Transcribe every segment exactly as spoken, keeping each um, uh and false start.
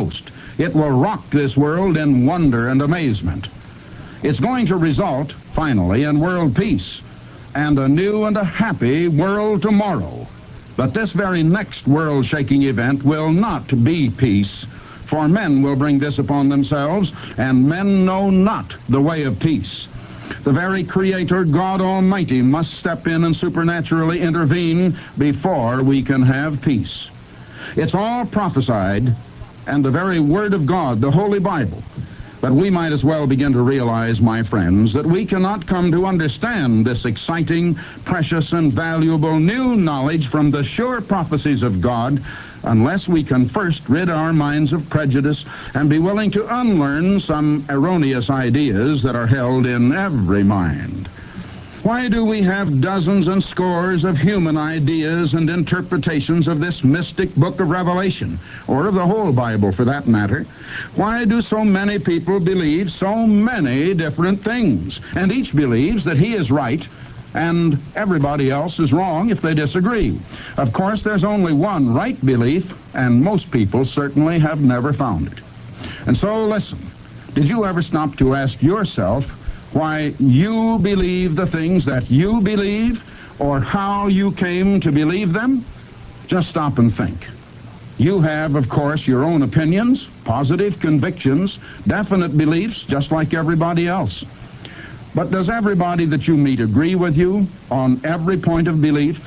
Ghost. It will rock this world in wonder and amazement. It's going to result, finally, in world peace and a new and a happy world tomorrow. But this very next world-shaking event will not be peace, for men will bring this upon themselves, and men know not the way of peace. The very Creator, God Almighty, must step in and supernaturally intervene before we can have peace. It's all prophesied, and the very Word of God, the Holy Bible. But we might as well begin to realize, my friends, that we cannot come to understand this exciting, precious, and valuable new knowledge from the sure prophecies of God unless we can first rid our minds of prejudice and be willing to unlearn some erroneous ideas that are held in every mind. Why do we have dozens and scores of human ideas and interpretations of this mystic book of Revelation, or of the whole Bible for that matter? Why do so many people believe so many different things? And each believes that he is right and everybody else is wrong if they disagree. Of course, there's only one right belief, and most people certainly have never found it. And so, listen, did you ever stop to ask yourself why you believe the things that you believe, or how you came to believe them? Just stop and think. You have, of course, your own opinions, positive convictions, definite beliefs, just like everybody else. But does everybody that you meet agree with you on every point of belief?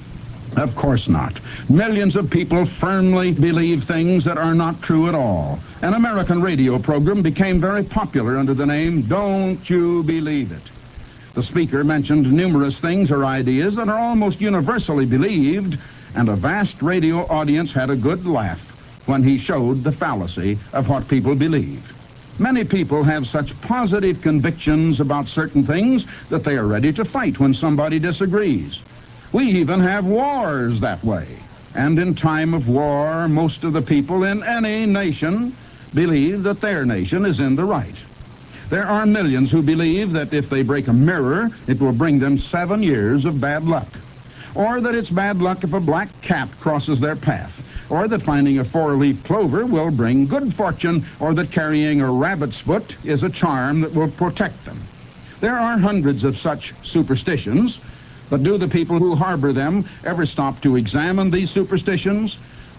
Of course not. Millions of people firmly believe things that are not true at all. An American radio program became very popular under the name Don't You Believe It. The speaker mentioned numerous things or ideas that are almost universally believed, and a vast radio audience had a good laugh when he showed the fallacy of what people believe. Many people have such positive convictions about certain things that they are ready to fight when somebody disagrees. We even have wars that way. And in time of war, most of the people in any nation believe that their nation is in the right. There are millions who believe that if they break a mirror, it will bring them seven years of bad luck. Or that it's bad luck if a black cat crosses their path. Or that finding a four-leaf clover will bring good fortune. Or that carrying a rabbit's foot is a charm that will protect them. There are hundreds of such superstitions. But do the people who harbor them ever stop to examine these superstitions?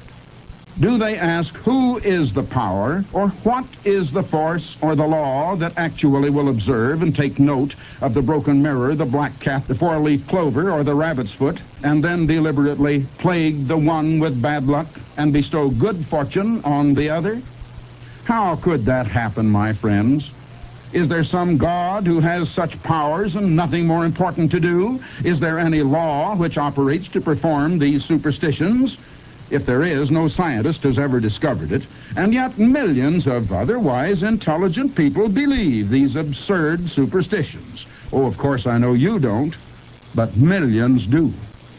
Do they ask who is the power, or what is the force or the law that actually will observe and take note of the broken mirror, the black cat, the four-leaf clover, or the rabbit's foot, and then deliberately plague the one with bad luck and bestow good fortune on the other? How could that happen, my friends? Is there some God who has such powers and nothing more important to do? Is there any law which operates to perform these superstitions? If there is, no scientist has ever discovered it. And yet millions of otherwise intelligent people believe these absurd superstitions. Oh, of course, I know you don't, but millions do.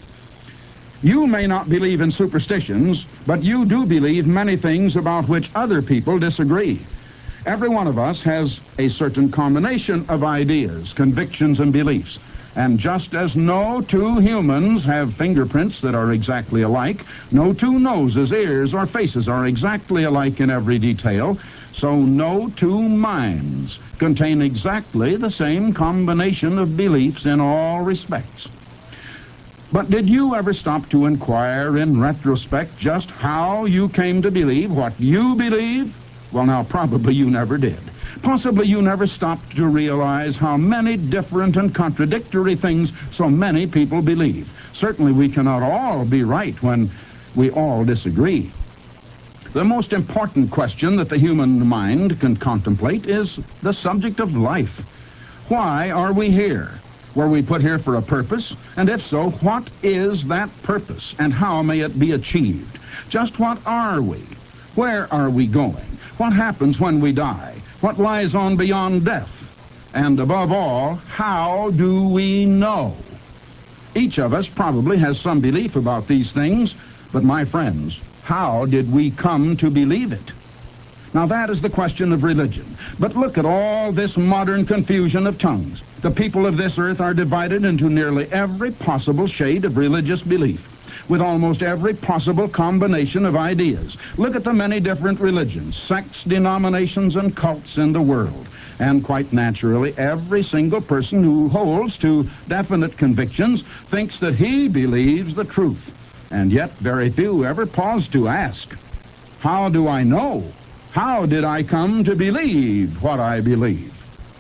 You may not believe in superstitions, but you do believe many things about which other people disagree. Every one of us has a certain combination of ideas, convictions, and beliefs. And just as no two humans have fingerprints that are exactly alike, no two noses, ears, or faces are exactly alike in every detail, so no two minds contain exactly the same combination of beliefs in all respects. But did you ever stop to inquire in retrospect just how you came to believe what you believe? Well, now, probably you never did. Possibly you never stopped to realize how many different and contradictory things so many people believe. Certainly we cannot all be right when we all disagree. The most important question that the human mind can contemplate is the subject of life. Why are we here? Were we put here for a purpose? And if so, what is that purpose, and how may it be achieved? Just what are we? Where are we going? What happens when we die? What lies on beyond death? And above all, how do we know? Each of us probably has some belief about these things, but my friends, how did we come to believe it? Now that is the question of religion. But look at all this modern confusion of tongues. The people of this earth are divided into nearly every possible shade of religious belief. with almost every possible combination of ideas. Look at the many different religions, sects, denominations, and cults in the world. And quite naturally, every single person who holds to definite convictions thinks that he believes the truth. And yet very few ever pause to ask, how do I know? How did I come to believe what I believe?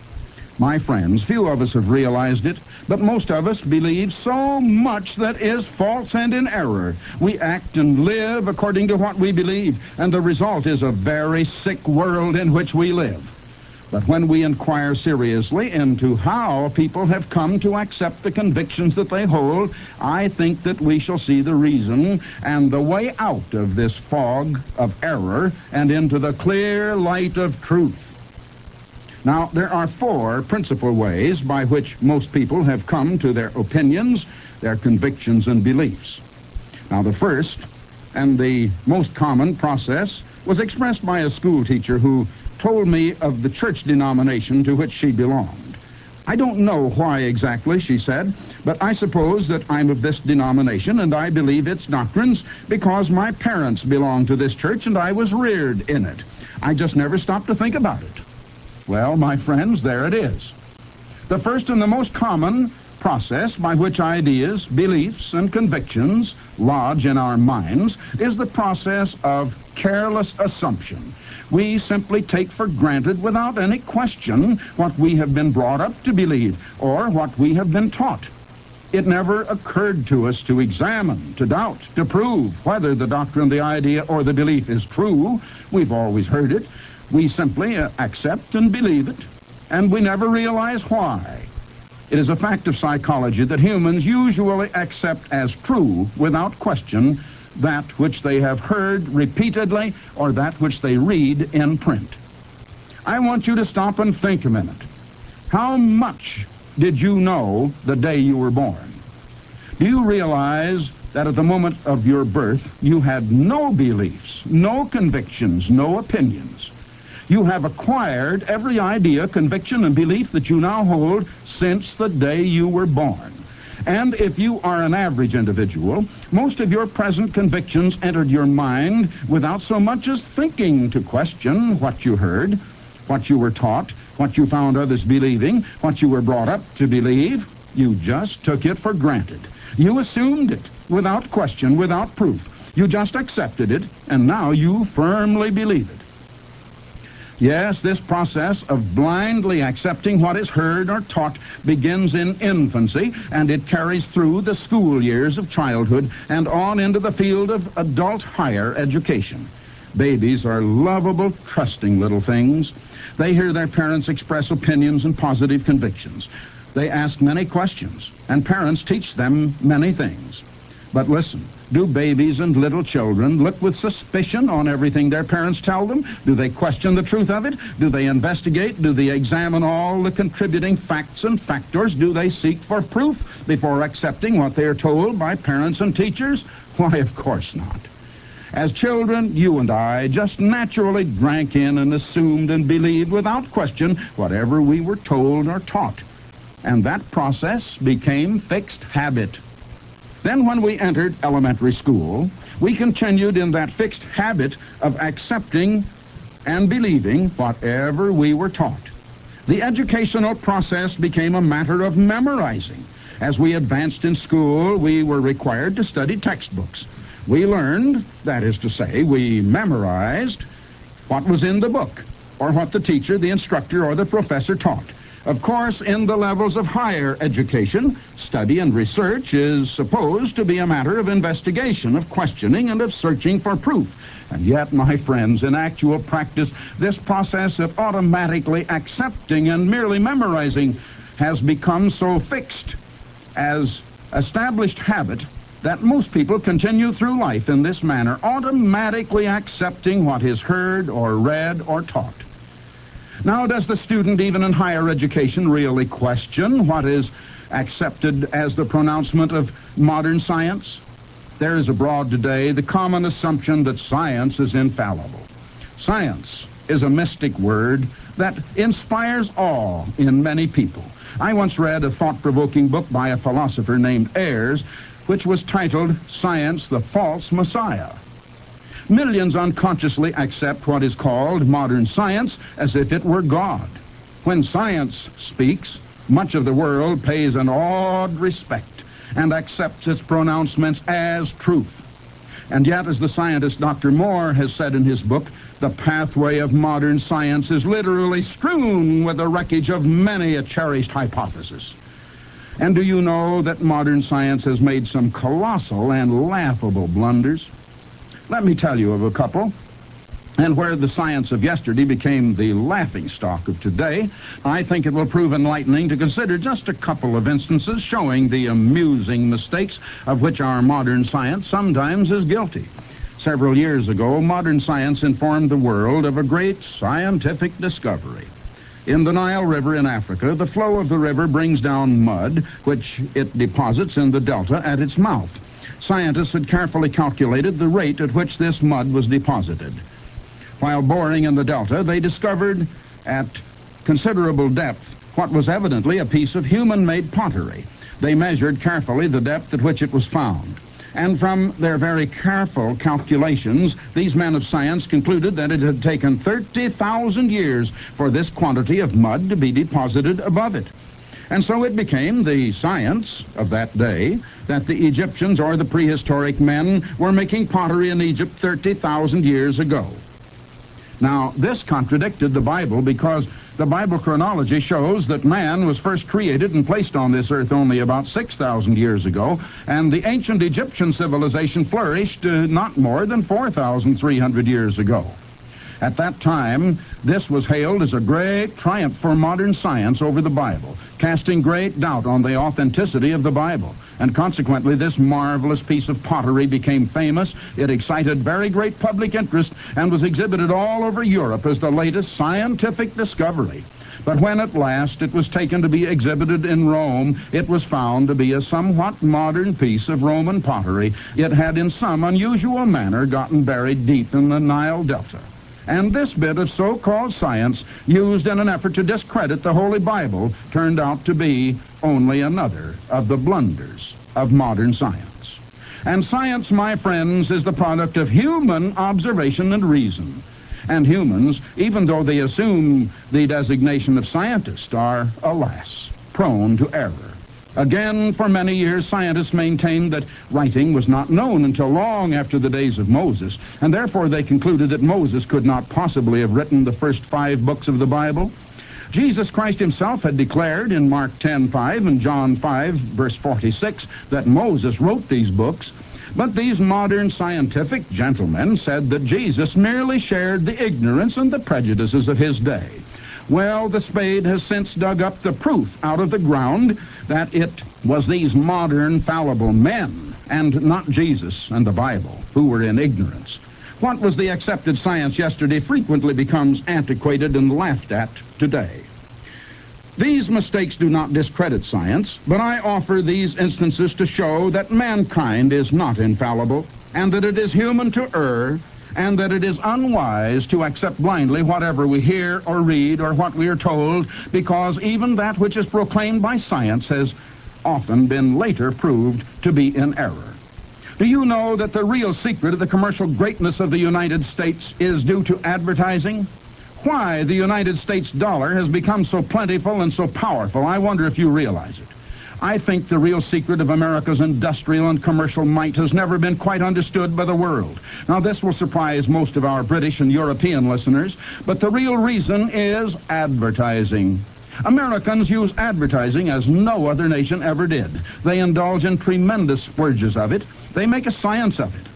My friends, few of us have realized it, but most of us believe so much that is false and in error. We act and live according to what we believe, and the result is a very sick world in which we live. But when we inquire seriously into how people have come to accept the convictions that they hold, I think that we shall see the reason and the way out of this fog of error and into the clear light of truth. Now, there are four principal ways by which most people have come to their opinions, their convictions, and beliefs. Now, the first and the most common process was expressed by a school teacher who told me of the church denomination to which she belonged. I don't know why exactly, she said, but I suppose that I'm of this denomination and I believe its doctrines because my parents belonged to this church and I was reared in it. I just never stopped to think about it. Well, my friends, there it is. The first and the most common process by which ideas, beliefs, and convictions lodge in our minds is the process of careless assumption. We simply take for granted without any question what we have been brought up to believe or what we have been taught. It never occurred to us to examine, to doubt, to prove whether the doctrine, the idea, or the belief is true. We've always heard it. We simply uh, accept and believe it, and we never realize why. It is a fact of psychology that humans usually accept as true, without question, that which they have heard repeatedly or that which they read in print. I want you to stop and think a minute. How much did you know the day you were born? Do you realize that at the moment of your birth you had no beliefs, no convictions, no opinions? You have acquired every idea, conviction, and belief that you now hold since the day you were born. And if you are an average individual, most of your present convictions entered your mind without so much as thinking to question what you heard, what you were taught, what you found others believing, what you were brought up to believe. You just took it for granted. You assumed it without question, without proof. You just accepted it, and now you firmly believe it. Yes, this process of blindly accepting what is heard or taught begins in infancy, and it carries through the school years of childhood and on into the field of adult higher education. Babies are lovable, trusting little things. They hear their parents express opinions and positive convictions. They ask many questions, and parents teach them many things. But listen, do babies and little children look with suspicion on everything their parents tell them? Do they question the truth of it? Do they investigate? Do they examine all the contributing facts and factors? Do they seek for proof before accepting what they are told by parents and teachers? Why, of course not. As children, you and I just naturally drank in and assumed and believed without question whatever we were told or taught. And that process became fixed habit. Then when we entered elementary school, we continued in that fixed habit of accepting and believing whatever we were taught. The educational process became a matter of memorizing. As we advanced in school, we were required to study textbooks. We learned, that is to say, we memorized what was in the book, or what the teacher, the instructor, or the professor taught. Of course, in the levels of higher education, study and research is supposed to be a matter of investigation, of questioning, and of searching for proof. And yet, my friends, in actual practice, this process of automatically accepting and merely memorizing has become so fixed as established habit that most people continue through life in this manner, automatically accepting what is heard or read or taught. Now, does the student, even in higher education, really question what is accepted as the pronouncement of modern science? There is abroad today the common assumption that science is infallible. Science is a mystic word that inspires awe in many people. I once read a thought-provoking book by a philosopher named Ayres, which was titled Science, the False Messiah. Millions unconsciously accept what is called modern science as if it were God. When science speaks, much of the world pays an awed respect and accepts its pronouncements as truth. And yet, as the scientist Doctor Moore has said in his book, the pathway of modern science is literally strewn with the wreckage of many a cherished hypothesis. And do you know that modern science has made some colossal and laughable blunders? Let me tell you of a couple. And where the science of yesterday became the laughingstock of today, I think it will prove enlightening to consider just a couple of instances showing the amusing mistakes of which our modern science sometimes is guilty. Several years ago, modern science informed the world of a great scientific discovery. In the Nile River in Africa, the flow of the river brings down mud, which it deposits in the delta at its mouth. Scientists had carefully calculated the rate at which this mud was deposited. While boring in the delta, they discovered at considerable depth what was evidently a piece of human-made pottery. They measured carefully the depth at which it was found. And from their very careful calculations, these men of science concluded that it had taken thirty thousand years for this quantity of mud to be deposited above it. And so it became the science of that day that the Egyptians or the prehistoric men were making pottery in Egypt thirty thousand years ago. Now, this contradicted the Bible because the Bible chronology shows that man was first created and placed on this earth only about six thousand years ago, and the ancient Egyptian civilization flourished uh, not more than four thousand three hundred years ago. At that time, this was hailed as a great triumph for modern science over the Bible, casting great doubt on the authenticity of the Bible. And consequently, this marvelous piece of pottery became famous. It excited very great public interest and was exhibited all over Europe as the latest scientific discovery. But when at last it was taken to be exhibited in Rome, it was found to be a somewhat modern piece of Roman pottery. It had in some unusual manner gotten buried deep in the Nile Delta. And this bit of so-called science, used in an effort to discredit the Holy Bible, turned out to be only another of the blunders of modern science. And science, my friends, is the product of human observation and reason. And humans, even though they assume the designation of scientist, are, alas, prone to error. Again, for many years, scientists maintained that writing was not known until long after the days of Moses, and therefore they concluded that Moses could not possibly have written the first five books of the Bible. Jesus Christ himself had declared in Mark ten five and John five, verse forty-six, that Moses wrote these books. But these modern scientific gentlemen said that Jesus merely shared the ignorance and the prejudices of his day. Well, the spade has since dug up the proof out of the ground that it was these modern fallible men and not Jesus and the Bible who were in ignorance. What was the accepted science yesterday frequently becomes antiquated and laughed at today. These mistakes do not discredit science, but I offer these instances to show that mankind is not infallible and that it is human to err, and that it is unwise to accept blindly whatever we hear or read or what we are told, because even that which is proclaimed by science has often been later proved to be in error. Do you know that the real secret of the commercial greatness of the United States is due to advertising? Why the United States dollar has become so plentiful and so powerful, I wonder if you realize it. I think the real secret of America's industrial and commercial might has never been quite understood by the world. Now, this will surprise most of our British and European listeners, but the real reason is advertising. Americans use advertising as no other nation ever did. They indulge in tremendous splurges of it. They make a science of it.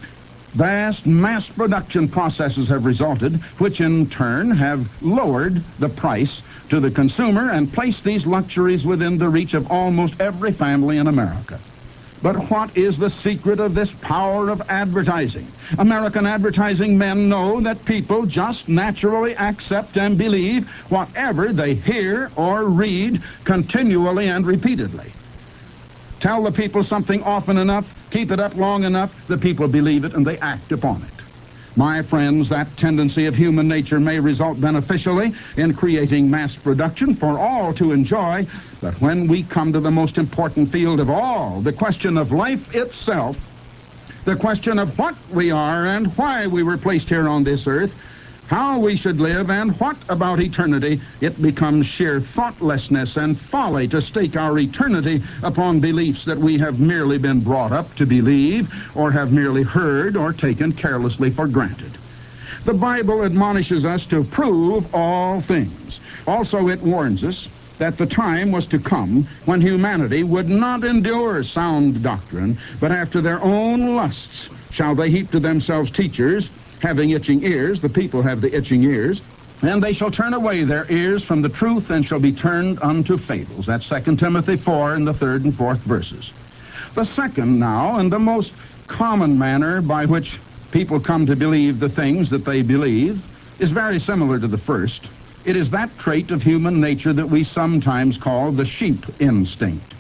Vast mass production processes have resulted, which in turn have lowered the price to the consumer and placed these luxuries within the reach of almost every family in America. But what is the secret of this power of advertising? American advertising men know that people just naturally accept and believe whatever they hear or read continually and repeatedly. Tell the people something often enough, keep it up long enough, the people believe it and they act upon it. My friends, that tendency of human nature may result beneficially in creating mass production for all to enjoy, but when we come to the most important field of all, the question of life itself, the question of what we are and why we were placed here on this earth, how we should live, and what about eternity, it becomes sheer thoughtlessness and folly to stake our eternity upon beliefs that we have merely been brought up to believe, or have merely heard or taken carelessly for granted. The Bible admonishes us to prove all things. Also, it warns us that the time was to come when humanity would not endure sound doctrine, but after their own lusts shall they heap to themselves teachers, having itching ears. The people have the itching ears. And they shall turn away their ears from the truth, and shall be turned unto fables. That's Second Timothy four in the third and fourth verses. The second now, and the most common manner by which people come to believe the things that they believe, is very similar to the first. It is that trait of human nature that we sometimes call the sheep instinct.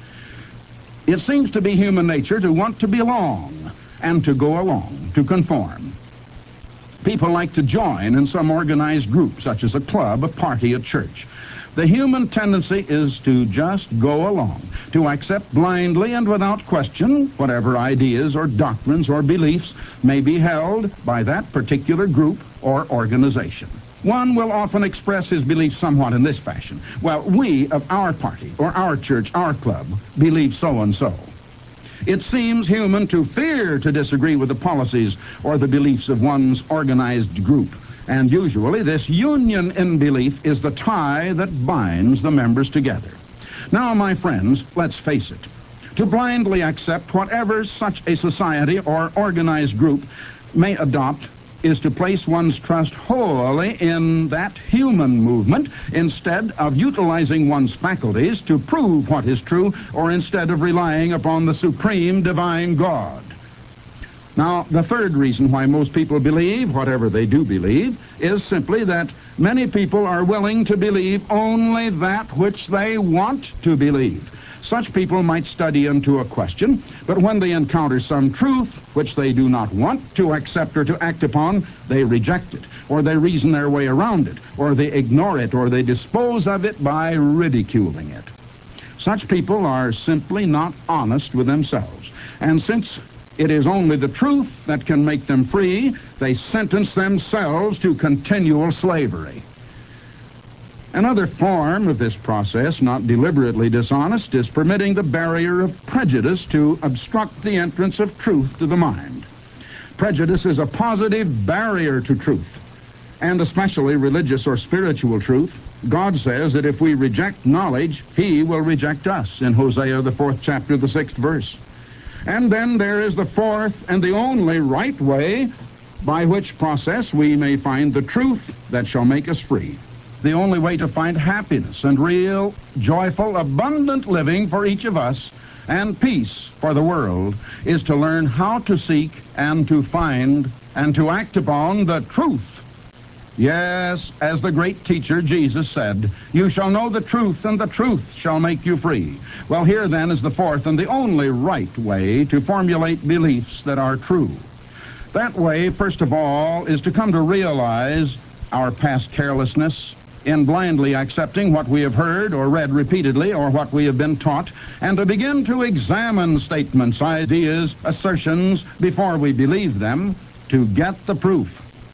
It seems to be human nature to want to belong and to go along, to conform. People like to join in some organized group, such as a club, a party, a church. The human tendency is to just go along, to accept blindly and without question whatever ideas or doctrines or beliefs may be held by that particular group or organization. One will often express his belief somewhat in this fashion. Well, we of our party or our church, our club, believe so and so. It seems human to fear to disagree with the policies or the beliefs of one's organized group. And usually this union in belief is the tie that binds the members together. Now, my friends, let's face it. To blindly accept whatever such a society or organized group may adopt is to place one's trust wholly in that human movement instead of utilizing one's faculties to prove what is true, or instead of relying upon the supreme divine God. Now, the third reason why most people believe whatever they do believe is simply that many people are willing to believe only that which they want to believe. Such people might study into a question, but when they encounter some truth which they do not want to accept or to act upon, they reject it, or they reason their way around it, or they ignore it, or they dispose of it by ridiculing it. Such people are simply not honest with themselves, and since it is only the truth that can make them free, they sentence themselves to continual slavery. Another form of this process, not deliberately dishonest, is permitting the barrier of prejudice to obstruct the entrance of truth to the mind. Prejudice is a positive barrier to truth, and especially religious or spiritual truth. God says that if we reject knowledge, He will reject us, in Hosea, the fourth chapter, the sixth verse. And then there is the fourth and the only right way by which process we may find the truth that shall make us free. The only way to find happiness and real, joyful, abundant living for each of us and peace for the world is to learn how to seek and to find and to act upon the truth. Yes, as the great teacher Jesus said, "You shall know the truth, and the truth shall make you free." Well, here then is the fourth and the only right way to formulate beliefs that are true. That way, first of all, is to come to realize our past carelessness in blindly accepting what we have heard or read repeatedly or what we have been taught, and to begin to examine statements, ideas, assertions before we believe them, to get the proof.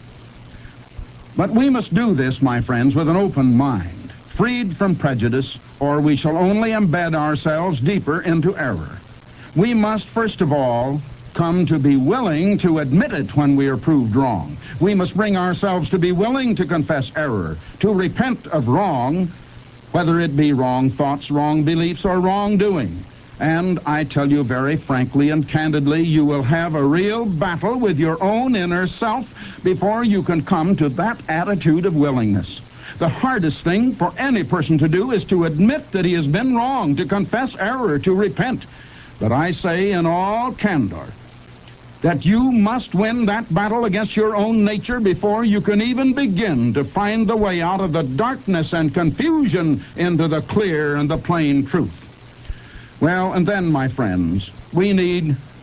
But we must do this, my friends, with an open mind, freed from prejudice, or we shall only embed ourselves deeper into error. We must, first of all, come to be willing to admit it when we are proved wrong. We must bring ourselves to be willing to confess error, to repent of wrong, whether it be wrong thoughts, wrong beliefs, or wrongdoing. And I tell you very frankly and candidly, you will have a real battle with your own inner self before you can come to that attitude of willingness. The hardest thing for any person to do is to admit that he has been wrong, to confess error, to repent. But I say in all candor that you must win that battle against your own nature before you can even begin to find the way out of the darkness and confusion into the clear and the plain truth. Well, and then, my friends, we need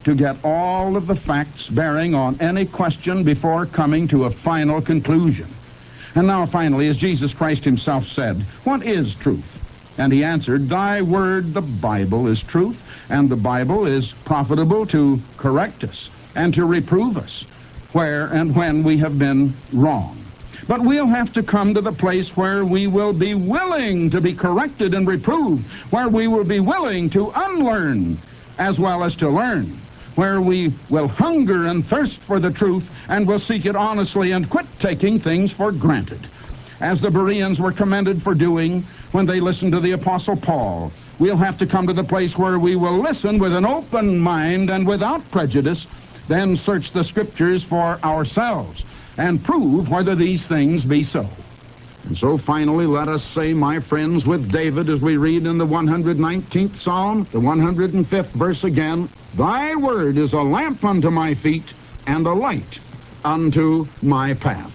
to get all of the facts bearing on any question before coming to a final conclusion. And now finally, as Jesus Christ himself said, what is truth? And he answered, thy word, the Bible, is truth, and the Bible is profitable to correct us and to reprove us where and when we have been wrong. But we'll have to come to the place where we will be willing to be corrected and reproved, where we will be willing to unlearn as well as to learn, where we will hunger and thirst for the truth and will seek it honestly and quit taking things for granted, as the Bereans were commended for doing when they listened to the Apostle Paul. We'll have to come to the place where we will listen with an open mind and without prejudice, then search the Scriptures for ourselves and prove whether these things be so. And so finally, let us say, my friends, with David, as we read in the one hundred nineteenth Psalm, the one hundred fifth verse again, thy word is a lamp unto my feet and a light unto my path.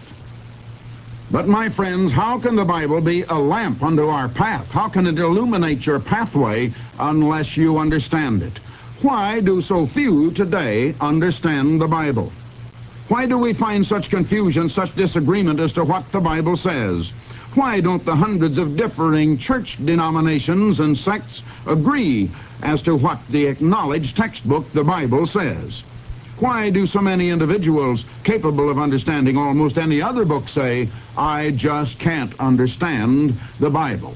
But my friends, how can the Bible be a lamp unto our path? How can it illuminate your pathway unless you understand it? Why do so few today understand the Bible? Why do we find such confusion, such disagreement as to what the Bible says? Why don't the hundreds of differing church denominations and sects agree as to what the acknowledged textbook, the Bible, says? Why do so many individuals capable of understanding almost any other book say, I just can't understand the Bible?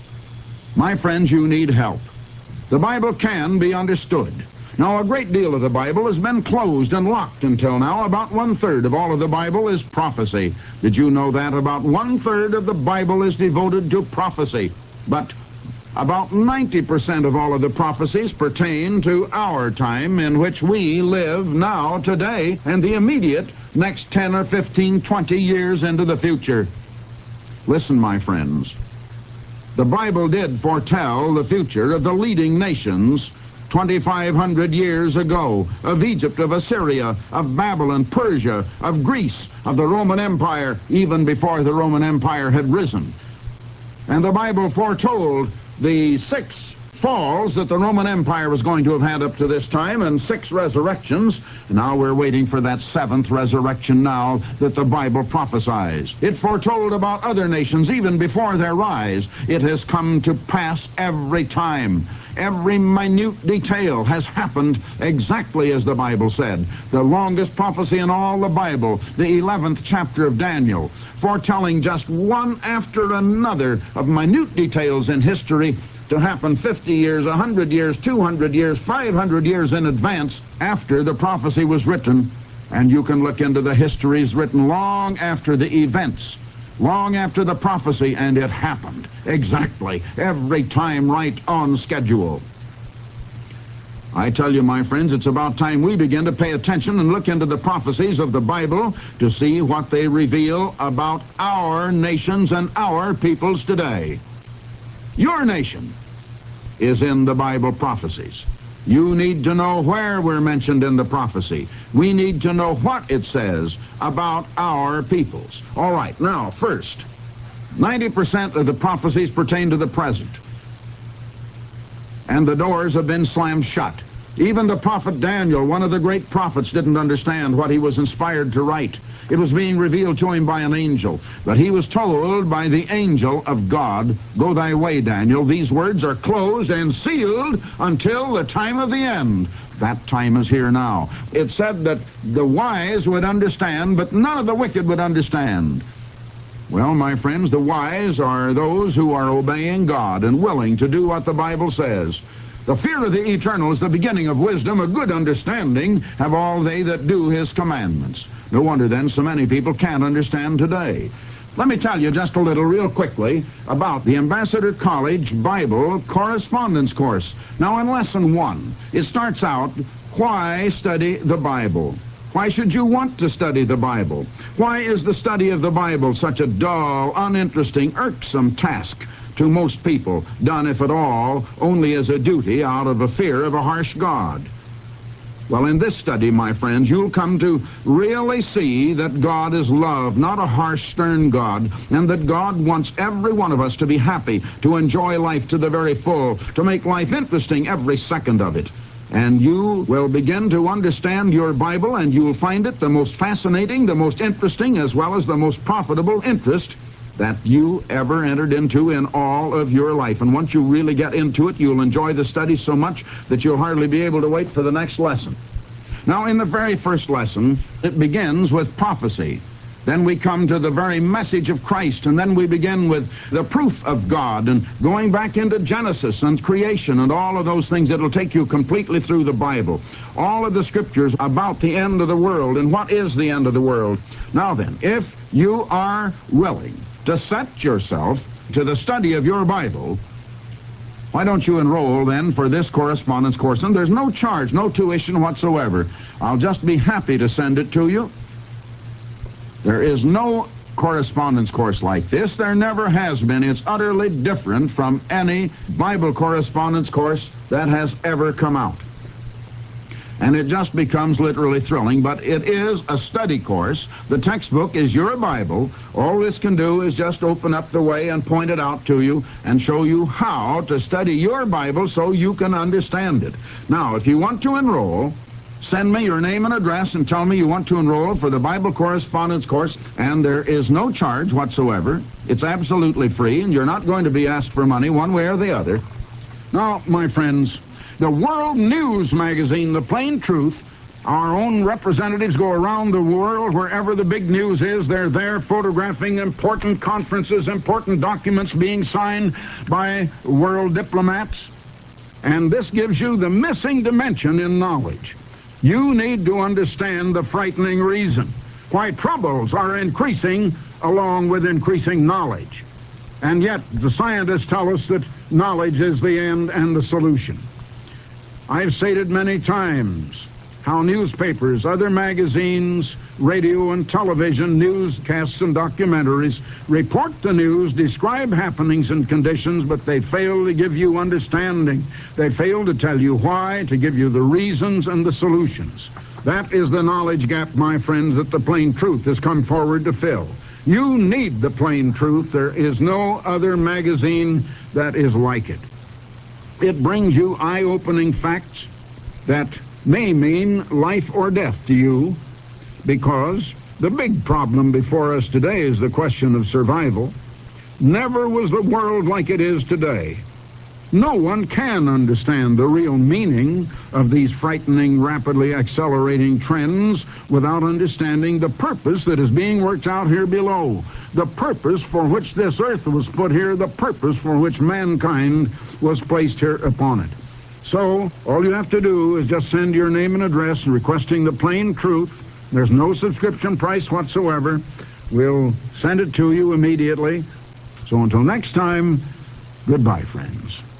My friends, you need help. The Bible can be understood. Now, a great deal of the Bible has been closed and locked until now. About one-third of all of the Bible is prophecy. Did you know that? About one-third of the Bible is devoted to prophecy. But about ninety percent of all of the prophecies pertain to our time in which we live now, today, and the immediate next ten or fifteen, twenty years into the future. Listen, my friends. The Bible did foretell the future of the leading nations twenty-five hundred years ago, of Egypt, of Assyria, of Babylon, Persia, of Greece, of the Roman Empire, even before the Roman Empire had risen. And the Bible foretold the six falls that the Roman Empire was going to have had up to this time, and six resurrections. Now we're waiting for that seventh resurrection now that the Bible prophesies. It foretold about other nations even before their rise. It has come to pass every time. Every minute detail has happened exactly as the Bible said. The longest prophecy in all the Bible, the eleventh chapter of Daniel, foretelling just one after another of minute details in history to happen fifty years, one hundred years, two hundred years, five hundred years in advance after the prophecy was written. And you can look into the histories written long after the events, long after the prophecy, and it happened exactly every time right on schedule. I tell you, my friends, it's about time we begin to pay attention and look into the prophecies of the Bible to see what they reveal about our nations and our peoples today. Your nation is in the Bible prophecies. You need to know where we're mentioned in the prophecy. We need to know what it says about our peoples. All right, now, first, ninety percent of the prophecies pertain to the present. And the doors have been slammed shut. Even the prophet Daniel, one of the great prophets, didn't understand what he was inspired to write. It was being revealed to him by an angel. But he was told by the angel of God, go thy way, Daniel. These words are closed and sealed until the time of the end. That time is here now. It said that the wise would understand, but none of the wicked would understand. Well, my friends, the wise are those who are obeying God and willing to do what the Bible says. The fear of the eternal is the beginning of wisdom. A good understanding have all they that do his commandments. No wonder, then, so many people can't understand today. Let me tell you just a little real quickly about the Ambassador College Bible Correspondence Course. Now, in Lesson one, it starts out, why study the Bible? Why should you want to study the Bible? Why is the study of the Bible such a dull, uninteresting, irksome task to most people, done, if at all, only as a duty out of a fear of a harsh God? Well, in this study, my friends, you'll come to really see that God is love, not a harsh, stern God, and that God wants every one of us to be happy, to enjoy life to the very full, to make life interesting every second of it. and you will begin to understand your Bible, and you will find it the most fascinating, the most interesting, as well as the most profitable interest that you ever entered into in all of your life. And once you really get into it, you'll enjoy the study so much that you'll hardly be able to wait for the next lesson. Now, in the very first lesson, it begins with prophecy. Then we come to the very message of Christ, and then we begin with the proof of God, and going back into Genesis and creation and all of those things. It'll take you completely through the Bible. All of the scriptures about the end of the world and what is the end of the world. Now then, if you are willing to set yourself to the study of your Bible, why don't you enroll then for this correspondence course? And there's no charge, no tuition whatsoever. I'll just be happy to send it to you. There is no correspondence course like this. There never has been. It's utterly different from any Bible correspondence course that has ever come out. And it just becomes literally thrilling, but it is a study course. The textbook is your Bible. All this can do is just open up the way and point it out to you and show you how to study your Bible so you can understand it. Now, if you want to enroll, send me your name and address and tell me you want to enroll for the Bible correspondence course, and there is no charge whatsoever. It's absolutely free, and you're not going to be asked for money one way or the other. Now, my friends, the World News magazine, The Plain Truth, our own representatives go around the world wherever the big news is. They're there photographing important conferences, important documents being signed by world diplomats. And this gives you the missing dimension in knowledge. You need to understand the frightening reason why troubles are increasing along with increasing knowledge. And yet the scientists tell us that knowledge is the end and the solution. I've stated many times how newspapers, other magazines, radio and television, newscasts and documentaries report the news, describe happenings and conditions, but they fail to give you understanding. They fail to tell you why, to give you the reasons and the solutions. That is the knowledge gap, my friends, that the Plain Truth has come forward to fill. You need the Plain Truth. There is no other magazine that is like it. It brings you eye-opening facts that may mean life or death to you, because the big problem before us today is the question of survival. Never was the world like it is today. No one can understand the real meaning of these frightening, rapidly accelerating trends without understanding the purpose that is being worked out here below, the purpose for which this earth was put here, the purpose for which mankind was placed here upon it. So, all you have to do is just send your name and address requesting the Plain Truth. There's no subscription price whatsoever. We'll send it to you immediately. So until next time, goodbye, friends.